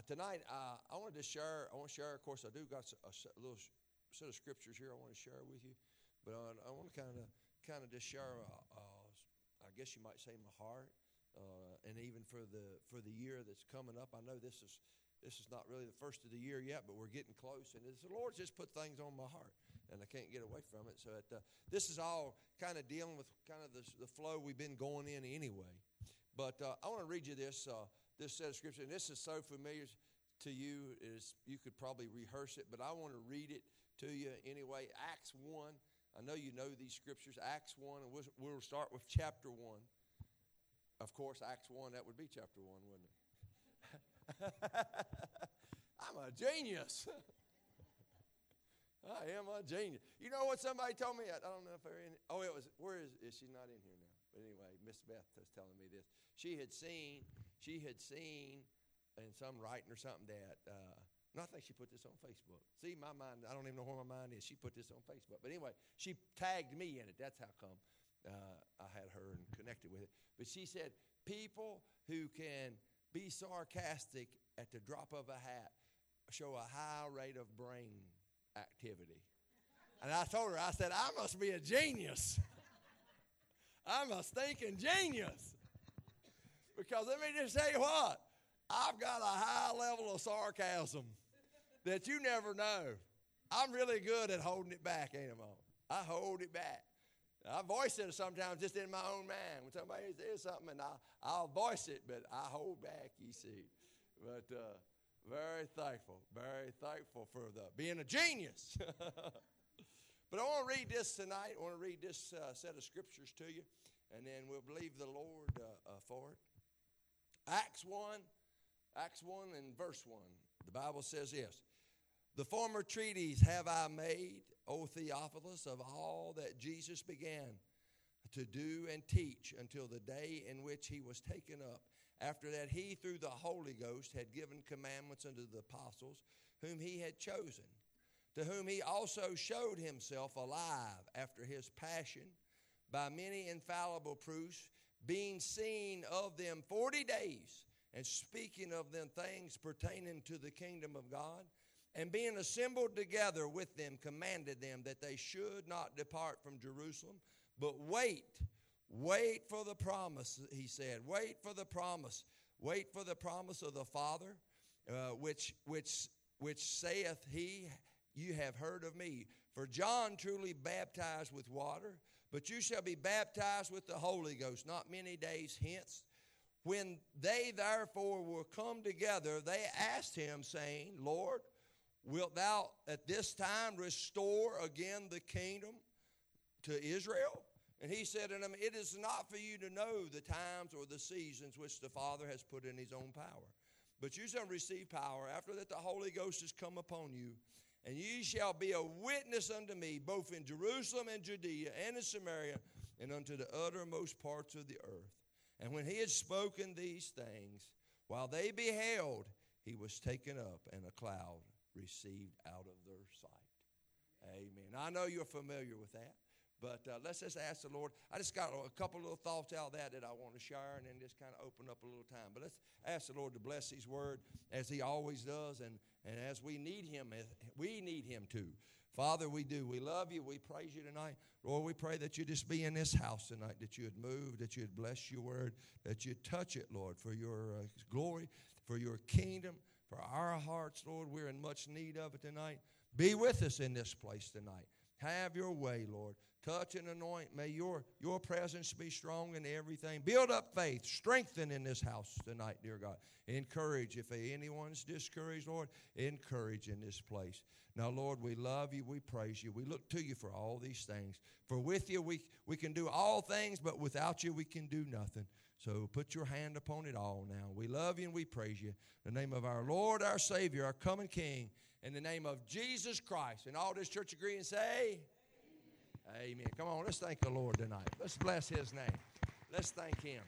Tonight, I want to share. Of course, I do got a little set of scriptures here I want to share with you, but I want to kind of just share. I guess you might say my heart, and even for the year that's coming up. I know this is not really the first of the year yet, but we're getting close, and the Lord just put things on my heart, and I can't get away from it. So this is all kind of dealing with kind of the flow we've been going in anyway. But I want to read you this set of scripture, and this is so familiar to you, is you could probably rehearse it, but I want to read it to you anyway. Acts 1. I know you know these scriptures. Acts 1, and we'll start with chapter 1. Of course, Acts 1, that would be chapter 1, wouldn't it? I'm a genius. I am a genius. You know what somebody told me? I don't know if they're in it. Oh, it was, where is she not in here now? But anyway, Miss Beth was telling me this. She had seen in some writing or something that, and I think she put this on Facebook. See, my mind, I don't even know where my mind is. She put this on Facebook. But anyway, she tagged me in it. That's how come I had her and connected with it. But she said, people who can be sarcastic at the drop of a hat show a high rate of brain activity. And I told her, I said, I must be a genius. I'm a stinking genius. Because let me just tell you what, I've got a high level of sarcasm that you never know. I'm really good at holding it back, ain't I? I hold it back. I voice it sometimes just in my own mind. When somebody says something, and I'll voice it, but I hold back, you see. But very thankful for being a genius. But I want to read this tonight. I want to read this set of scriptures to you, and then we'll believe the Lord for it. Acts 1 and verse 1. The Bible says this. The former treatise have I made, O Theophilus, of all that Jesus began to do and teach until the day in which he was taken up. After that he, through the Holy Ghost, had given commandments unto the apostles whom he had chosen, to whom he also showed himself alive after his passion by many infallible proofs, being seen of them 40 days, and speaking of them things pertaining to the kingdom of God, and being assembled together with them, commanded them that they should not depart from Jerusalem, but wait for the promise, he said. Wait for the promise of the Father, which saith he, you have heard of me. For John truly baptized with water, but you shall be baptized with the Holy Ghost not many days hence. When they therefore were come together, they asked him, saying, Lord, wilt thou at this time restore again the kingdom to Israel? And he said unto them, it is not for you to know the times or the seasons which the Father has put in his own power. But you shall receive power after that the Holy Ghost is come upon you. And ye shall be a witness unto me, both in Jerusalem and Judea and in Samaria, and unto the uttermost parts of the earth. And when he had spoken these things, while they beheld, he was taken up, and a cloud received out of their sight. Amen. I know you're familiar with that, but let's just ask the Lord. I just got a couple little thoughts out of that I want to share, and then just kind of open up a little time. But let's ask the Lord to bless his word as he always does, and as we need him too. Father, we do. We love you. We praise you tonight. Lord, we pray that you just be in this house tonight, that you would move, that you would bless your word, that you'd touch it, Lord, for your glory, for your kingdom, for our hearts, Lord. We're in much need of it tonight. Be with us in this place tonight. Have your way, Lord. Touch and anoint. May your presence be strong in everything. Build up faith. Strengthen in this house tonight, dear God. Encourage. If anyone's discouraged, Lord, encourage in this place. Now, Lord, we love you. We praise you. We look to you for all these things. For with you, we can do all things, but without you, we can do nothing. So put your hand upon it all now. We love you and we praise you. In the name of our Lord, our Savior, our coming King, in the name of Jesus Christ. And all this church agree and say, Amen. Amen. Come on, let's thank the Lord tonight. Let's bless his name. Let's thank him.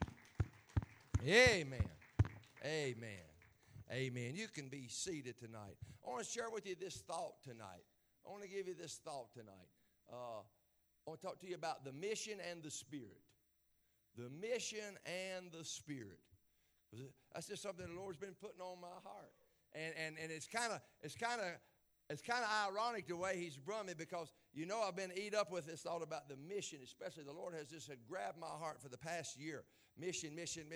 Amen. Amen. Amen. You can be seated tonight. I want to share with you this thought tonight. I want to give you this thought tonight. I want to talk to you about the mission and the spirit. The mission and the spirit. That's just something the Lord's been putting on my heart. And it's kind of ironic the way he's brought me, because I've been eat up with this thought about the mission, especially the Lord has just grabbed my heart for the past year. Mission.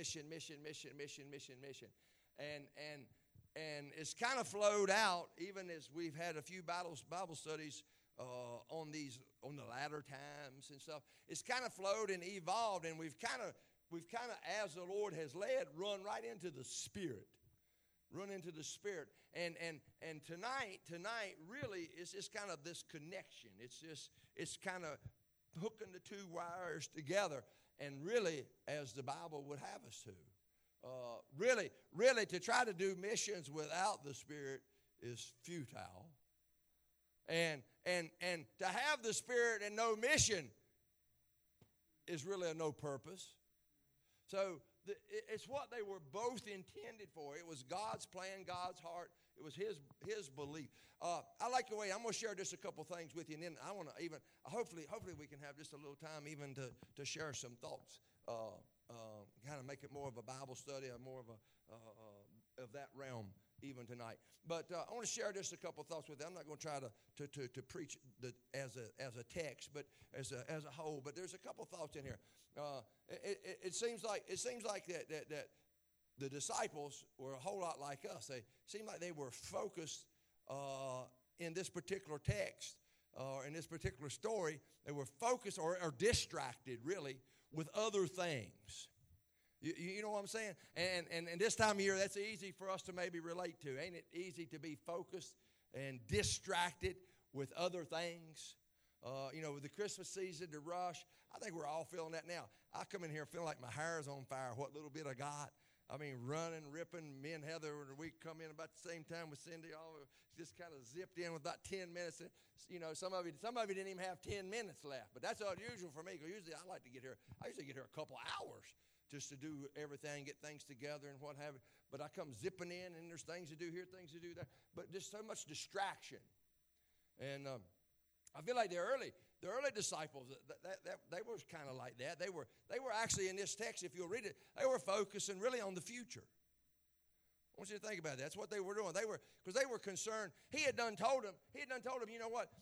And it's kind of flowed out, even as we've had a few Bible studies on the latter times and stuff. It's kind of flowed and evolved, and we've kind of, as the Lord has led, run right into the Spirit. Run into the Spirit. And tonight really is just kind of this connection. It's kind of hooking the two wires together, and really as the Bible would have us to. Really to try to do missions without the Spirit is futile. And to have the Spirit and no mission is really a no purpose. So it's what they were both intended for. It was God's plan, God's heart. It was His belief. I like the way, I'm going to share just a couple things with you, and then I want to even, hopefully we can have just a little time even to share some thoughts. Kind of make it more of a Bible study, or more of that realm even tonight. But I want to share just a couple thoughts with you. I'm not going to try to preach as a text, but as a whole. But there's a couple thoughts in here. It seems like that the disciples were a whole lot like us. They seemed like they were focused in this particular text or in this particular story. They were focused or distracted, really, with other things. You know what I'm saying? And this time of year, that's easy for us to maybe relate to. Ain't it easy to be focused and distracted with other things? With the Christmas season, the rush, I think we're all feeling that now. I come in here feeling like my hair is on fire, what little bit I got. I mean, running, ripping. Me and Heather, we come in about the same time with Cindy. All just kind of zipped in with about 10 minutes. And, some of you didn't even have 10 minutes left. But that's unusual for me, because usually I like to get here. I usually get here a couple hours just to do everything, get things together and what have you. But I come zipping in, and there's things to do here, things to do there. But just so much distraction. And I feel like the early disciples, they were kind of like that. They were actually in this text, if you'll read it, they were focusing really on the future. I want you to think about that. That's what they were doing. Because they were concerned. He had done told them, you know what?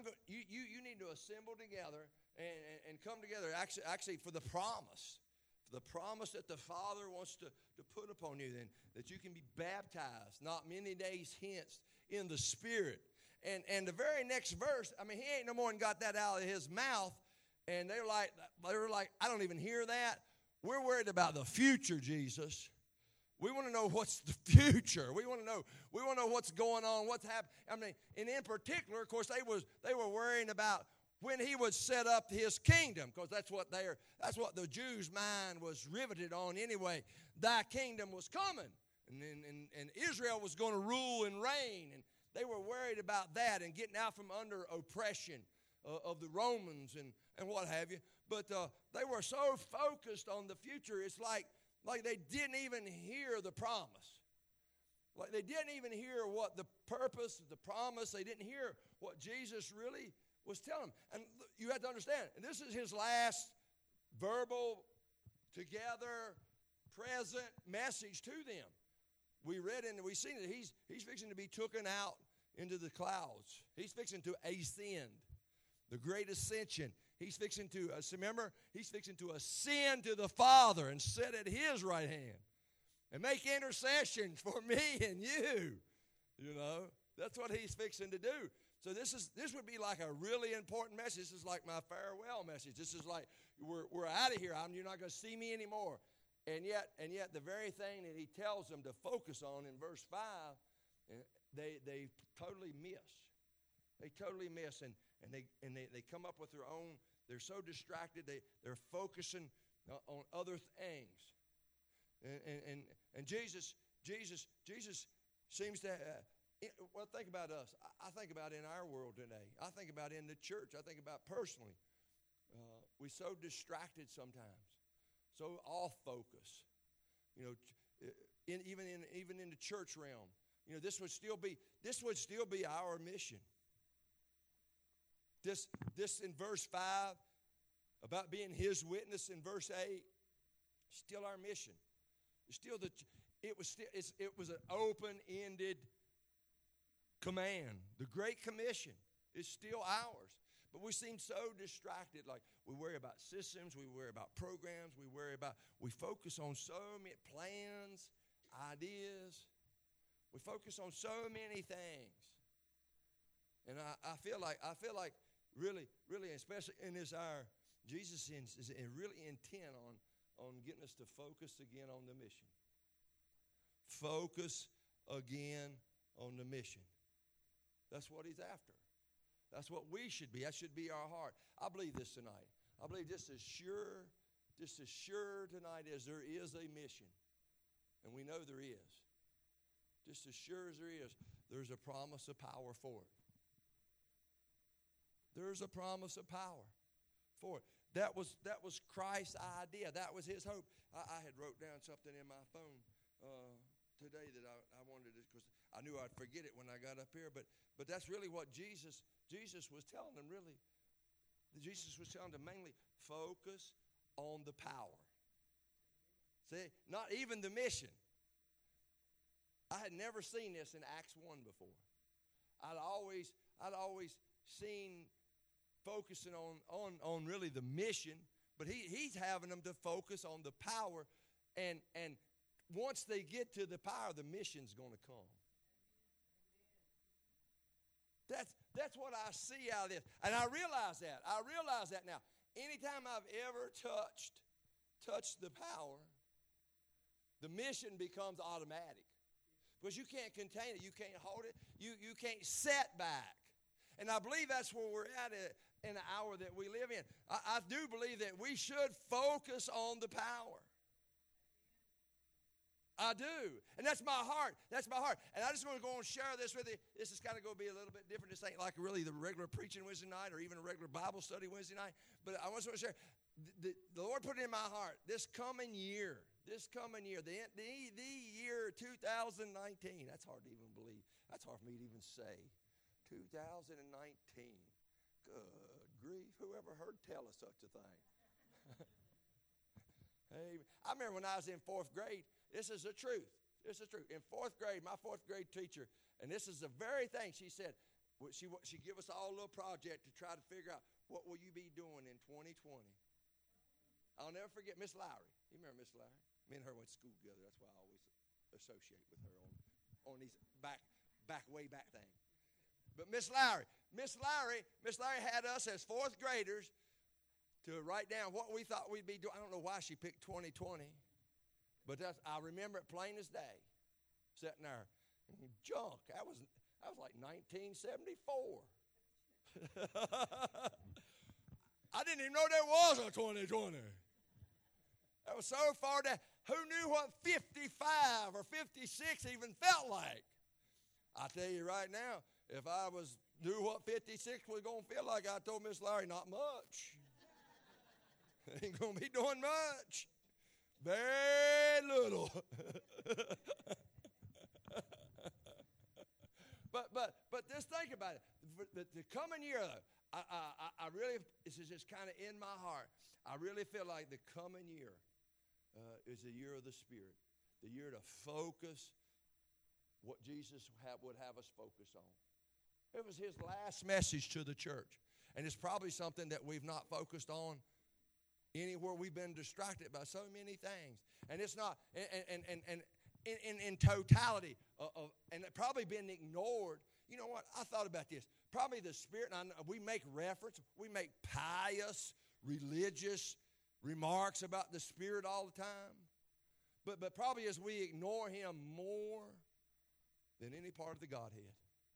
You need to assemble together and come together actually for the promise. For the promise that the Father wants to put upon you, then, that you can be baptized not many days hence in the Spirit. And the very next verse, I mean, he ain't no more than got that out of his mouth. And they were like, I don't even hear that. We're worried about the future, Jesus. We want to know what's the future. We want to know what's going on, what's happening. I mean, and in particular, of course, they were worrying about when he would set up his kingdom, because that's what the Jews' mind was riveted on anyway. Thy kingdom was coming, and Israel was going to rule and reign, and they were worried about that and getting out from under oppression of the Romans and what have you. But they were so focused on the future, it's like they didn't even hear the promise. Like they didn't even hear what the purpose, the promise, they didn't hear what Jesus really was telling them. And you have to understand, and this is his last verbal, together, present message to them. We read and we've seen that he's fixing to be taken out into the clouds. He's fixing to ascend, the great ascension. He's fixing to, he's fixing to ascend to the Father and sit at his right hand and make intercession for me and you. That's what he's fixing to do. So this would be like a really important message. This is like my farewell message. This is like we're out of here. You're not going to see me anymore. And yet the very thing that he tells them to focus on in verse 5, they totally miss. They totally miss, and they come up with their own. They're so distracted. They're focusing on other things. And Jesus seems to. Well, think about us. I think about in our world today. I think about in the church. I think about personally. We're so distracted sometimes, so off focus. Even in the church realm, this would still be our mission. This in verse 5 about being his witness in verse 8, still our mission. It's still it was an open-ended command. The Great Commission is still ours. But we seem so distracted, like we worry about systems, we worry about programs, we focus on so many plans, ideas. We focus on so many things. And I feel like really, especially in this hour, Jesus is really intent on getting us to focus again on the mission. Focus again on the mission. That's what he's after. That's what we should be. That should be our heart. I believe this tonight. I believe just as sure tonight as there is a mission, and we know there is, just as sure as there is, there's a promise of power for it. There's a promise of power for it. That was Christ's idea. That was his hope. I had wrote down something in my phone today that I wanted to, because I knew I'd forget it when I got up here. But that's really what Jesus was telling them, really. Jesus was telling them mainly, focus on the power. See, not even the mission. I had never seen this in Acts 1 before. I'd always seen focusing on really the mission, but he's having them to focus on the power, and once they get to the power, the mission's going to come. That's what I see out of this. And I realize that. I realize that now. Anytime I've ever touched the power, the mission becomes automatic. Because you can't contain it. You can't hold it. You can't set back. And I believe that's where we're at in the hour that we live in. I do believe that we should focus on the power. I do. And that's my heart. That's my heart. And I just want to go and share this with you. This is kind of going to be a little bit different. This ain't like really the regular preaching Wednesday night or even a regular Bible study Wednesday night. But I want to share. The Lord put it in my heart. This coming year, the year 2019. That's hard to even believe. That's hard for me to even say. 2019. Good grief. Whoever heard tell us such a thing? Hey, I remember when I was in fourth grade. This is the truth. This is true. In fourth grade, my fourth grade teacher, and this is the very thing she said, she gave us all a little project to try to figure out what will you be doing in 2020. I'll never forget Miss Lowry. You remember Miss Lowry? Me and her went to school together. That's why I always associate with her on these way back things. But Miss Lowry had us as fourth graders to write down what we thought we'd be doing. I don't know why she picked 2020. But I remember it plain as day, sitting there. Junk. That was like 1974. I didn't even know there was a 2020. That was so far down. Who knew what 55 or 56 even felt like? I tell you right now, if I knew what 56 was going to feel like, I told Miss Larry, not much. Ain't going to be doing much. Very little. but just think about it. The coming year, though, I really, this is just kind of in my heart. I really feel like the coming year is the year of the Spirit, the year to focus what Jesus would have us focus on. It was his last message to the church, and it's probably something that we've not focused on anywhere. We've been distracted by so many things, and it's not in totality and it probably been ignored. You know what? I thought about this. Probably the Spirit. And we make reference. We make pious, religious remarks about the Spirit all the time, but probably as we ignore Him more than any part of the Godhead.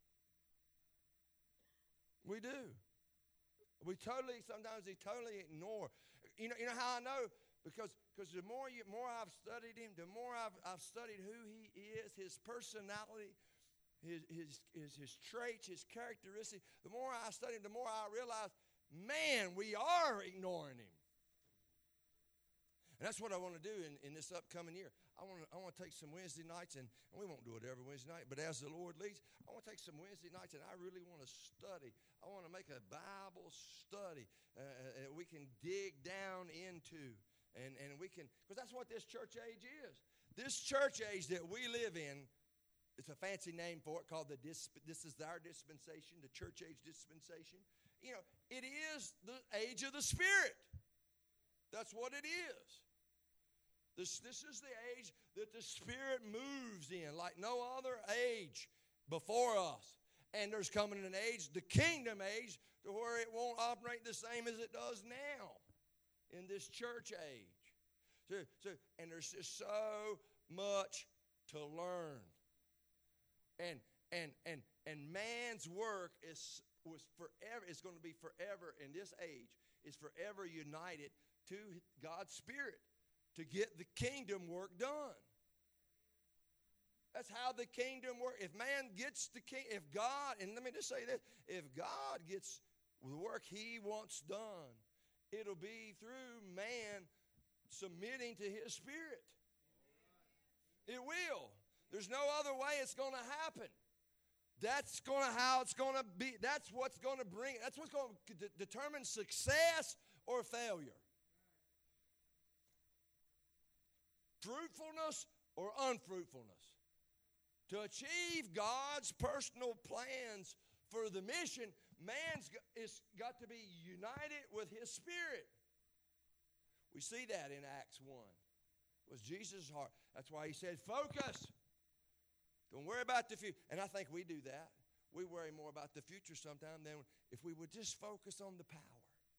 We do. Sometimes we totally ignore. You know how I know? Because the more I've studied him, the more I've studied who he is, his personality, his traits, his characteristics. The more I study him, the more I realize, man, we are ignoring him. And that's what I want to do in this upcoming year. I want to take some Wednesday nights, and we won't do it every Wednesday night, but as the Lord leads, I want to take some Wednesday nights, and I really want to study. I want to make a Bible study we can dig down into, and we can, because that's what this church age is. This church age that we live in, it's a fancy name for it called this is our dispensation, the church age dispensation. You know, it is the age of the Spirit. That's what it is. This is the age that the Spirit moves in like no other age before us. And there's coming an age, the kingdom age, to where it won't operate the same as it does now in this church age. And there's just so much to learn. And man's work was forever. It's going to be forever in this age. Is forever united to God's Spirit to get the kingdom work done. That's how the kingdom works. If man gets the if God, and let me just say this, if God gets the work He wants done, it'll be through man submitting to His Spirit. It will. There's no other way it's going to happen. That's how it's going to be. That's what's going to bring. That's what's going to determine success or failure. Fruitfulness or unfruitfulness. To achieve God's personal plans for the mission, man's got to be united with His Spirit. We see that in Acts 1. It was Jesus' heart. That's why He said, focus. Don't worry about the future. And I think we do that. We worry more about the future sometimes than if we would just focus on the power.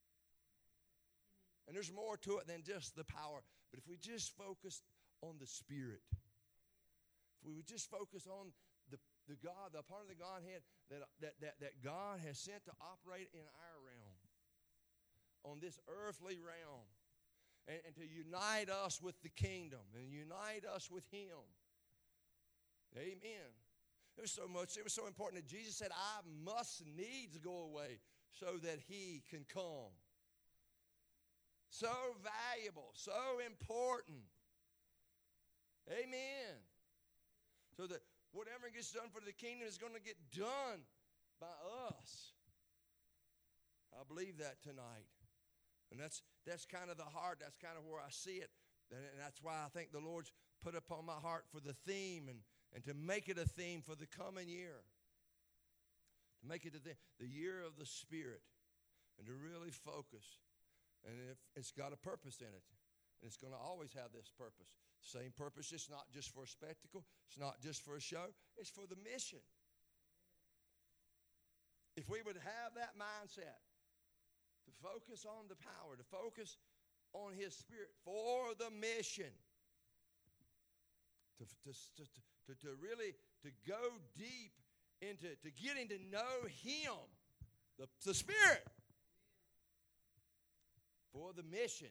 And there's more to it than just the power. But if we just focus on the Spirit, if we would just focus on the God, the part of the Godhead that God has sent to operate in our realm, on this earthly realm, and to unite us with the kingdom and unite us with Him. Amen. It was so important that Jesus said, I must needs go away so that He can come. So valuable, so important. Amen. So that whatever gets done for the kingdom is going to get done by us. I believe that tonight. And that's kind of the heart. That's kind of where I see it. And that's why I think the Lord's put upon my heart for the theme and to make it a theme for the coming year. To make it the year of the Spirit. And to really focus. And it's got a purpose in it. And it's going to always have this purpose. Same purpose. It's not just for a spectacle. It's not just for a show. It's for the mission. If we would have that mindset, to focus on the power, to focus on His Spirit for the mission, to really to go deep into getting to know Him, the Spirit, for the mission.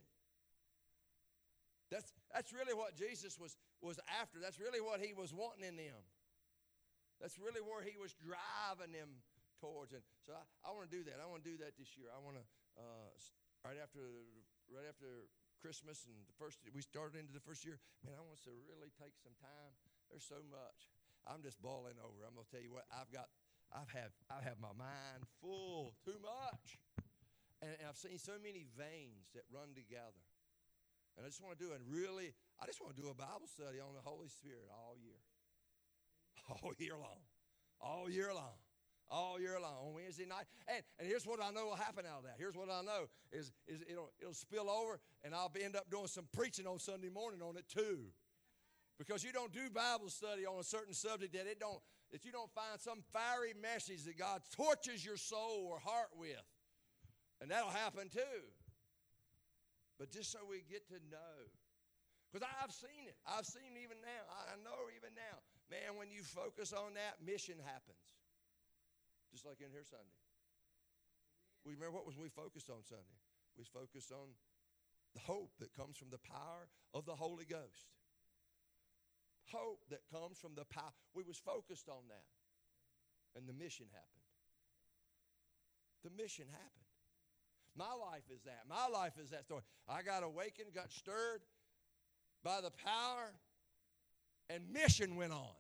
That's really what Jesus was after. That's really what He was wanting in them. That's really where He was driving them towards. And so I want to do that. I want to do that this year. I want to right after Christmas and we started into the first year. Man, I want us to really take some time. There's so much. I'm just boiling over. I'm gonna tell you what. I have my mind full. Too much. And I've seen so many veins that run together. And I just want to do a Bible study on the Holy Spirit all year. All year long. All year long. All year long on Wednesday night. And here's what I know will happen out of that. Here's what I know is it'll spill over, and I'll end up doing some preaching on Sunday morning on it too. Because you don't do Bible study on a certain subject that you don't find some fiery message that God torches your soul or heart with. And that'll happen too. But just so we get to know. Because I've seen it. I've seen even now. I know even now. Man, when you focus on that, mission happens. Just like in here Sunday. We remember what was we focused on Sunday? We focused on the hope that comes from the power of the Holy Ghost. Hope that comes from the power. We was focused on that. And the mission happened. The mission happened. My life is that. My life is that story. I got awakened, got stirred by the power, and mission went on.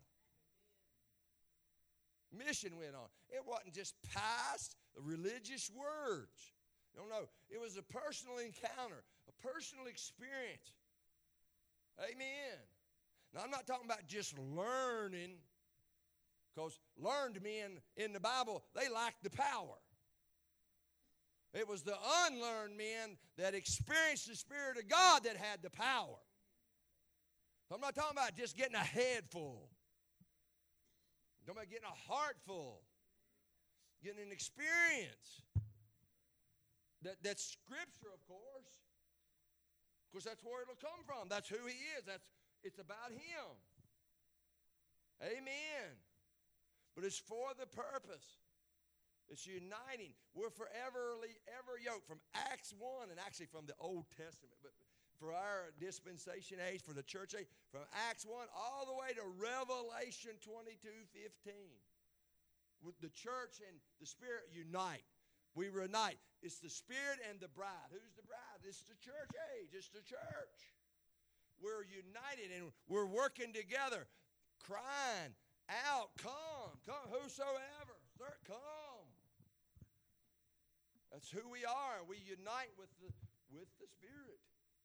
Mission went on. It wasn't just past religious words. No. It was a personal encounter, a personal experience. Amen. Now, I'm not talking about just learning, because learned men in the Bible, they lacked the power. It was the unlearned men that experienced the Spirit of God that had the power. So I'm not talking about just getting a head full. I'm talking about getting a heart full. Getting an experience. That's Scripture, of course. Of course, that's where it'll come from. That's who He is. It's about Him. Amen. But it's for the purpose. It's uniting. We're forever yoked from Acts 1 and actually from the Old Testament. But for our dispensation age, for the church age, from Acts 1 all the way to Revelation 22:15. With the church and the Spirit unite. We reunite. It's the Spirit and the bride. Who's the bride? It's the church age. It's the church. We're united and we're working together, crying out, come, whosoever, sir, come. That's who we are. We unite with the Spirit.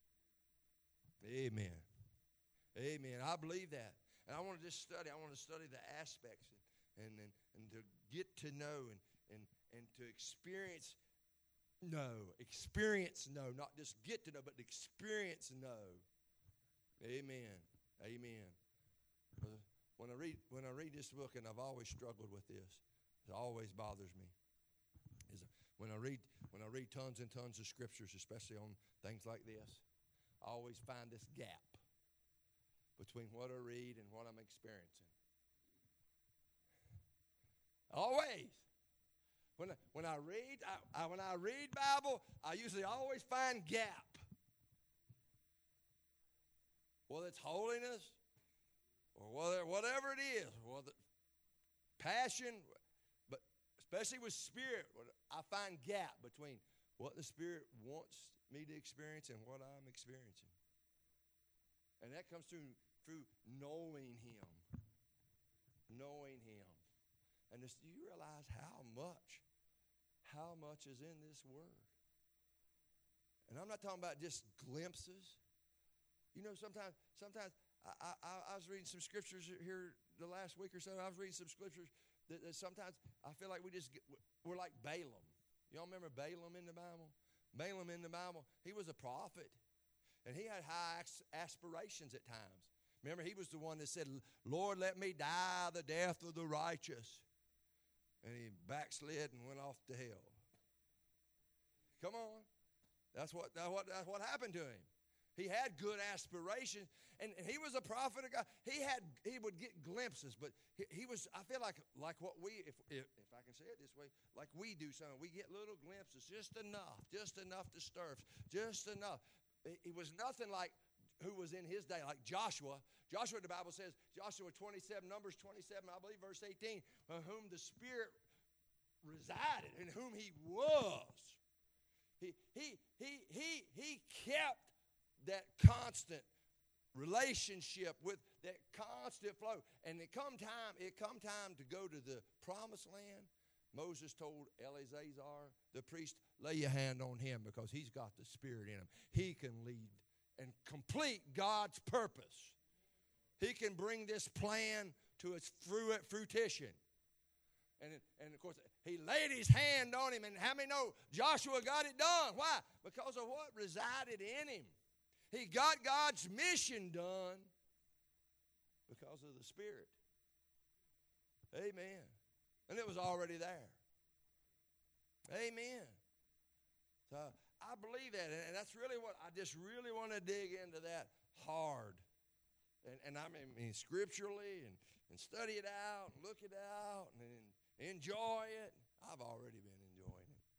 Amen. Amen. I believe that. And I want to just study. I want to study the aspects and to get to know and to experience know. Experience know. Not just get to know, but experience know. Amen. Amen. When I read this book, and I've always struggled with this, it always bothers me. Is when I read tons and tons of scriptures, especially on things like this, I always find this gap between what I read and what I'm experiencing. Always. When I read Bible, I usually always find gap. Whether it's holiness or whatever it is, whether passion, but especially with Spirit, I find gap between what the Spirit wants me to experience and what I'm experiencing. And that comes through knowing Him. Knowing Him. And do you realize how much is in this Word? And I'm not talking about just glimpses. You know, sometimes I was reading some scriptures here the last week or so. I was reading some scriptures that sometimes I feel like we're like Balaam. Y'all remember Balaam in the Bible? Balaam in the Bible, he was a prophet. And he had high aspirations at times. Remember, he was the one that said, Lord, let me die the death of the righteous. And he backslid and went off to hell. Come on. That's what happened to him. He had good aspirations, and he was a prophet of God. He would get glimpses, but he was, I feel like what we, if I can say it this way, like we do something. We get little glimpses, just enough to stir, just enough. He was nothing like who was in his day, like Joshua. Joshua, the Bible says, Joshua 27, Numbers 27, I believe, verse 18, whom the Spirit resided, in whom He was. He kept that constant relationship with that constant flow. And it come time to go to the promised land. Moses told Eleazar, the priest, lay your hand on him because he's got the Spirit in him. He can lead and complete God's purpose. He can bring this plan to its fruition. And of course, he laid his hand on him. And how many know Joshua got it done? Why? Because of what resided in him. He got God's mission done because of the Spirit. Amen. And it was already there. Amen. So I believe that. And that's really what I just really want to dig into that hard. And I mean scripturally and study it out, and look it out, and enjoy it. I've already been enjoying it.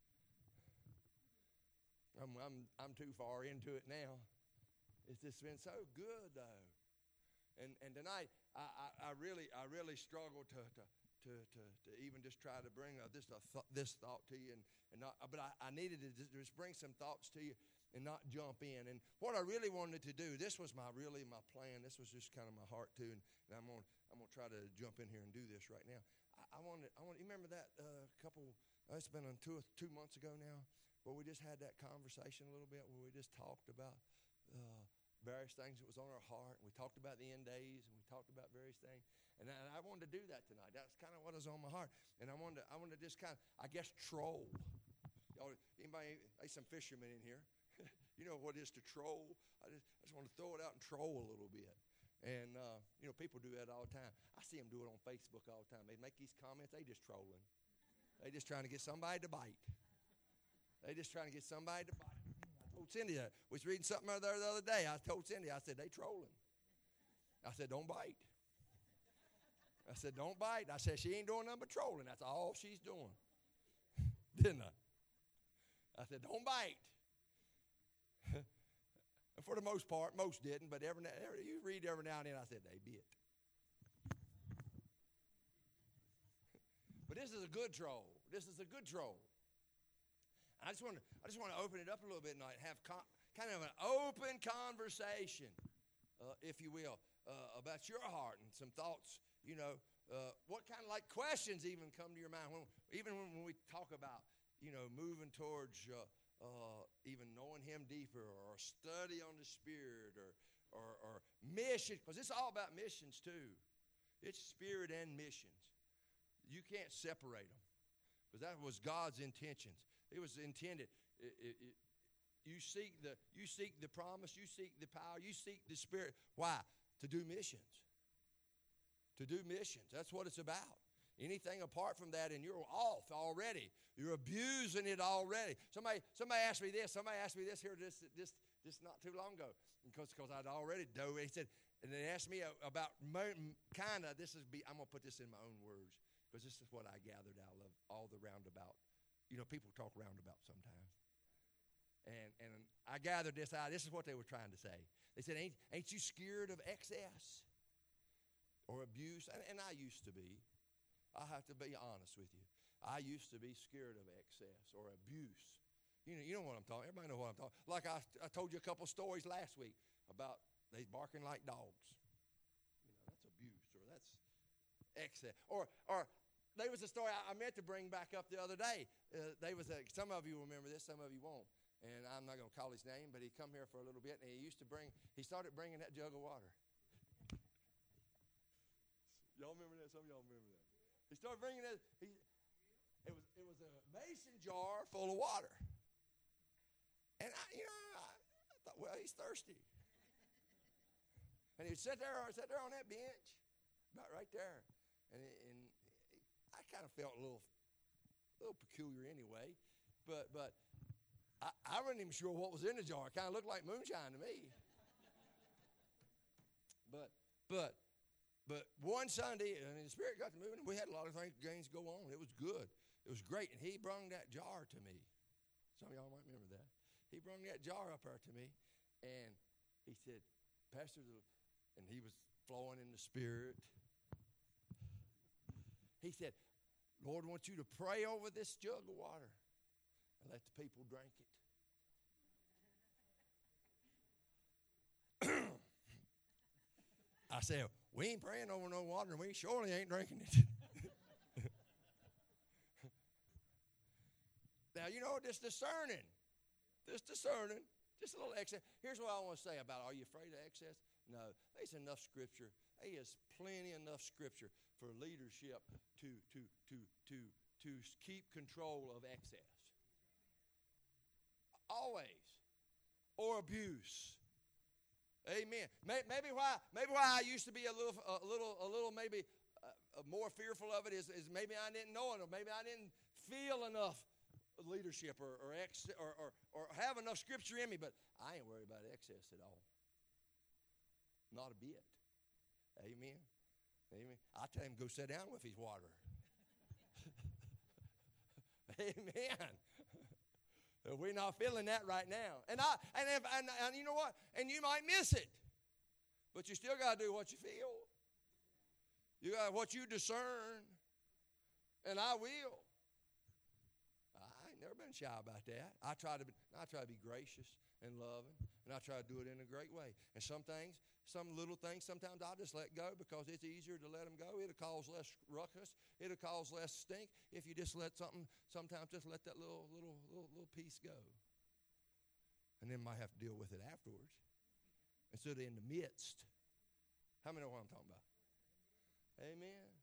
I'm too far into it now. It's just been so good though. And tonight I really struggle to even just try to bring this thought to you but I needed to just bring some thoughts to you and not jump in. And what I really wanted to do, this was my plan. This was just kind of my heart too. And I'm gonna try to jump in here and do this right now. I want. You remember that it's been 2 months ago now, where we just had that conversation a little bit, where we just talked about various things that was on our heart. And we talked about the end days, and we talked about various things. And I wanted to do that tonight. That's kind of what was on my heart. And I wanted to just kind of, I guess, troll. Y'all, anybody, there's some fishermen in here. You know what it is to troll? I just want to throw it out and troll a little bit. And, people do that all the time. I see them do it on Facebook all the time. They make these comments. They just trolling. They just trying to get somebody to bite. They just trying to get somebody to bite. I told Cindy, I was reading something there the other day. I told Cindy, I said, they trolling. I said, don't bite. I said, don't bite. I said, she ain't doing nothing but trolling. That's all she's doing. Didn't I? I said, don't bite. And for the most part, most didn't, but you read every now and then, I said, they bit. But this is a good troll. This is a good troll. I just want to open it up a little bit tonight, have kind of an open conversation, if you will, about your heart and some thoughts. What kind of questions even come to your mind even when we talk about moving towards even knowing Him deeper, or study on the Spirit, or mission, because it's all about missions too. It's spirit and missions. You can't separate them, because that was God's intentions. It was intended. You seek the promise. You seek the power. You seek the Spirit. Why? To do missions. To do missions. That's what it's about. Anything apart from that, and you're off already. You're abusing it already. Somebody asked me this. Somebody asked me this here just not too long ago, because I'd already dove. He said, and they asked me about kind of. I'm gonna put this in my own words, because this is what I gathered out of all the roundabout. People talk roundabout sometimes, and I gathered this out. This is what they were trying to say. They said, "Ain't you scared of excess or abuse?" And I used to be. I have to be honest with you. I used to be scared of excess or abuse. You know what I'm talking. Everybody know what I'm talking. Like I told you a couple stories last week about they barking like dogs. That's abuse, or that's excess. Or there was a story I meant to bring back up the other day. Some of you remember this, some of you won't. And I'm not going to call his name, but he come here for a little bit, and he started bringing that jug of water. Y'all remember that? Some of y'all remember that. He started bringing it. It was a mason jar full of water. And I thought, well, he's thirsty. And he'd sit there on that bench, about right there. And I kind of felt a little peculiar anyway. But I wasn't even sure what was in the jar. It kind of looked like moonshine to me. But one Sunday, and the Spirit got to moving, and we had a lot of things go on. It was good. It was great. And he brung that jar to me. Some of y'all might remember that. He brung that jar up there to me, and he said, Pastor, and he was flowing in the Spirit. He said, Lord wants you to pray over this jug of water and let the people drink it. I said, we ain't praying over no water, and we surely ain't drinking it. Now, just discerning. Just a little excess. Here's what I want to say about, are you afraid of excess? No, there's enough Scripture. There is plenty enough Scripture for leadership to keep control of excess. Always. Or abuse. Amen. Maybe why I used to be a little maybe more fearful of it is maybe I didn't know it, or maybe I didn't feel enough leadership or have enough Scripture in me. But I ain't worried about excess at all. Not a bit. Amen. Amen. I tell him go sit down with his water. Amen. We're not feeling that right now. And you know what? And you might miss it. But you still got to do what you feel. You got what you discern. And I will. I ain't never been shy about that. I try to be gracious and loving, and I try to do it in a great way. And some little things, sometimes I'll just let go because it's easier to let them go. It'll cause less ruckus. It'll cause less stink if you just let sometimes just let that little piece go. And then might have to deal with it afterwards. instead of in the midst. How many know what I'm talking about? Amen.